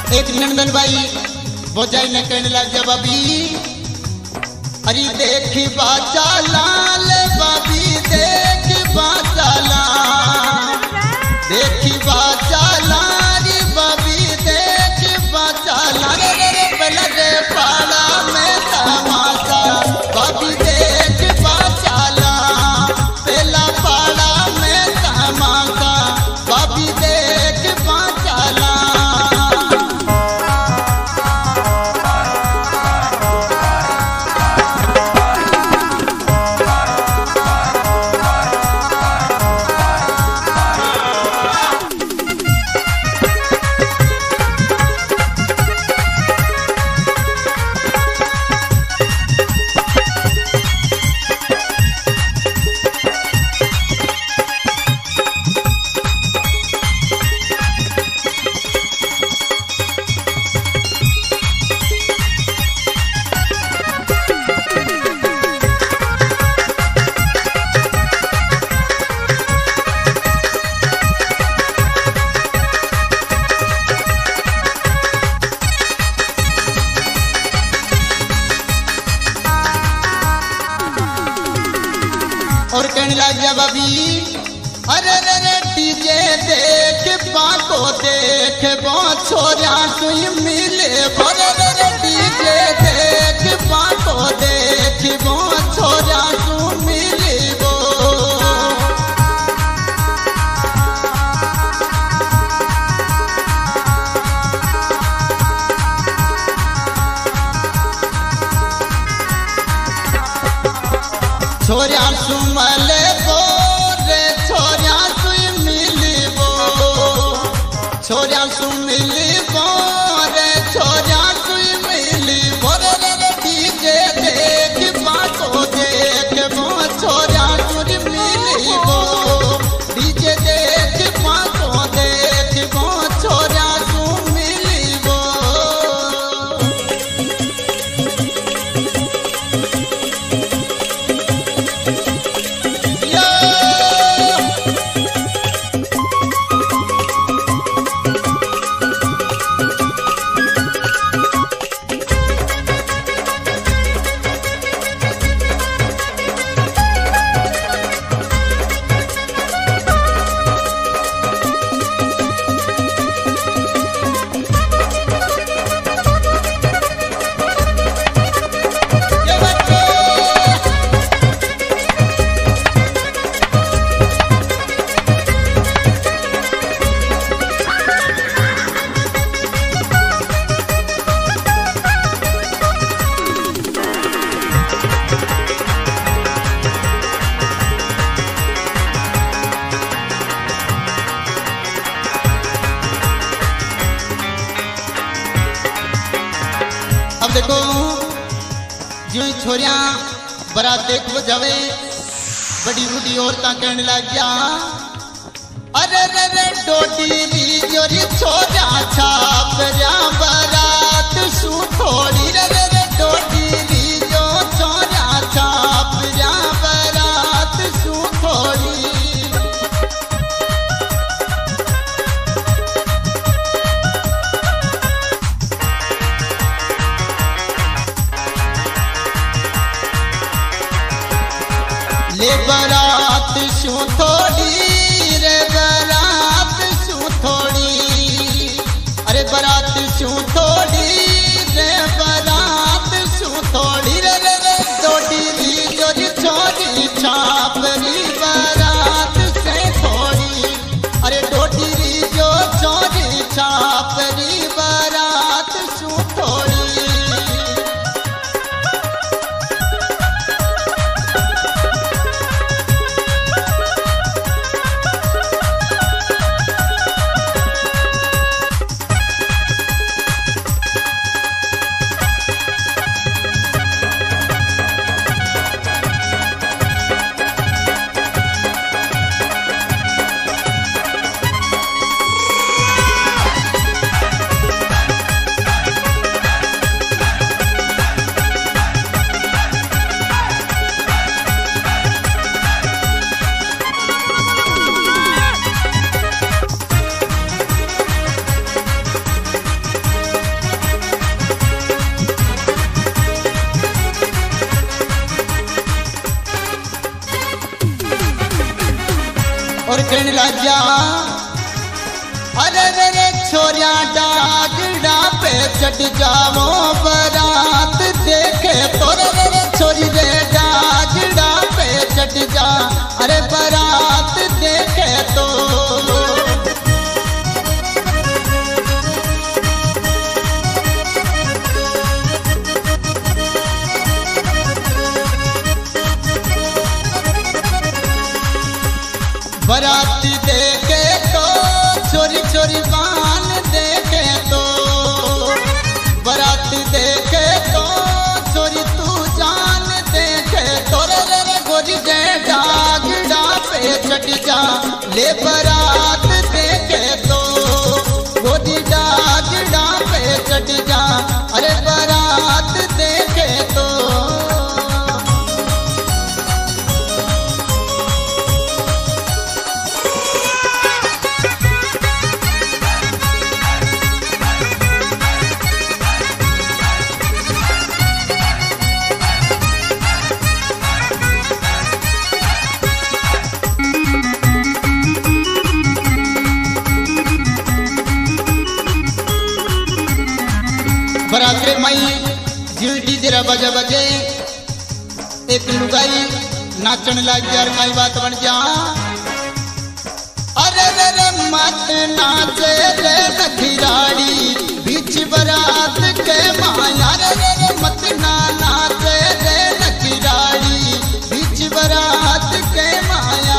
एक नंदन भाई बोझाई ने कहने लग जा बाबी, अरे देख बाचा लाल बाबी देख बाचा लाल, देख बाचा लाल बाबी देख बाचा लाल, रे पाड़ा में तमाशा बाबी देख बाचा लाल, पहला पाड़ा में तमाशा बाबी देख बाचा लाल। और कहने लग जा बाबी, अरे रे रे डीजे देख बाको देख वो छोरा सुई मिले, अरे रे रे डीजे देख बाको देख वो छोरा सुई मिले वो। छोरा सुमले वो रे छोरा सुई मिली वो, छोरा सु मिली वो रे छोरा सुई मिली वो, रे रे डीजे देख बाको देख वो छोरा सुई मिली वो, डीजे देख बाको देख वो छोरा सुई मिली वो। अब देखो जो छोरिया बारात देख जावे, बड़ी बूढ़ी औरतां कहने लग गया, अरे रे रे डोडी री जोरी छोरा छाप रा बारात सु थोड़ी, रे रे डोडी री जो छोरा छाप रा बारात सु थोड़ी। ले बारात सु थोड़ी रे बारात सु थोड़ी, अरे बारात सु थोड़ी रे बारात सु थोड़ी, रे रे रे डोडी री जोरी छोरी छाप री बारात से थोड़ी, अरे डोडी री जो छोरी छाप री बारात सु थोड़ी। कहने लग जा अरे रे रे छोरिया डागड़ा पे चढ़ जाओ बारात देखे तो रे रे छोरी रे डागड़ा पे चढ़ जा अरे बारात देखे तो बराती देखे तो चोरी चोरी बान देखे तो बराती देखे तो चोरी तू जान देखे तो रे रे गोरी जे डागड़ा पे चढ़ जा ले बरात देखे तो गोरी डागड़ा पे चढ़ जा अरे बरात देखे तो बरातरे मई जीडी जरा बजे बजे एक लुगाई नाचन लग जा माई बात बन जा अरे रे रे मत नाचे रे नखिराड़ी बीच बरात के माया रे रे मत ना नाचे रे नखिराड़ी बीच बरात के माया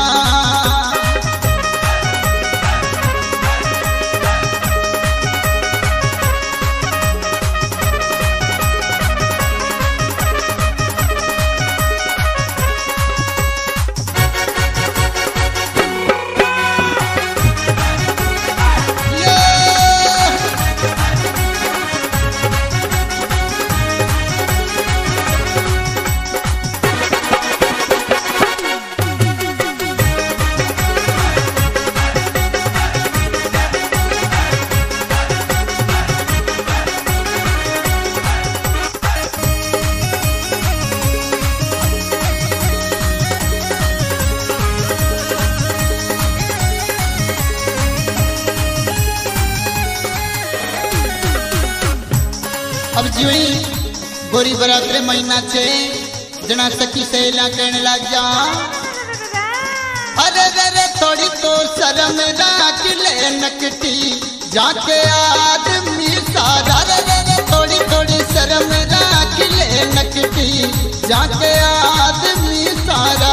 अब जीवी गोरी बरातरे महीना छे जना सखी सहेला कहने लग जा अरे रे रे थोड़ी तो शर्म राख ले नकटी जाके आदमी सारा रे रे थोड़ी थोड़ी शर्म राख ले नकटी जाके आदमी सारा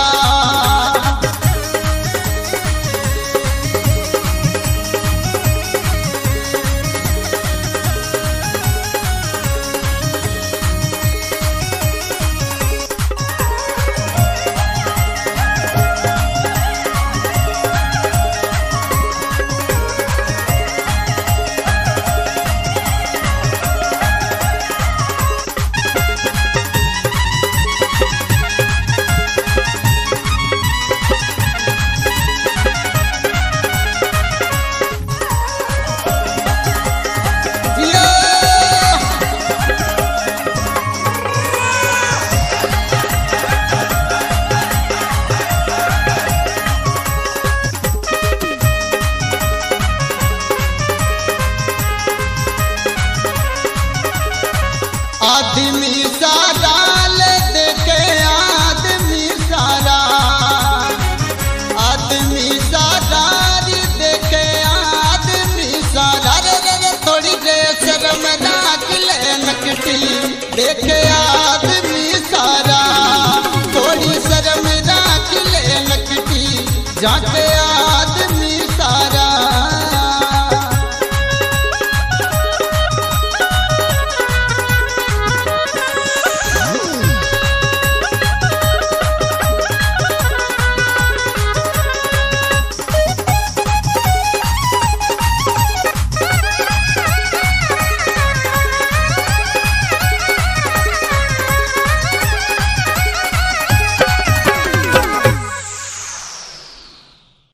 आदमी सारा ले देखे आदमी सारा देखे आदमी सारा रे रे थोड़ी रे शर्म राख ले नकटी देखे आदमी सारा थोड़ी शर्म राख ले नकटी जाके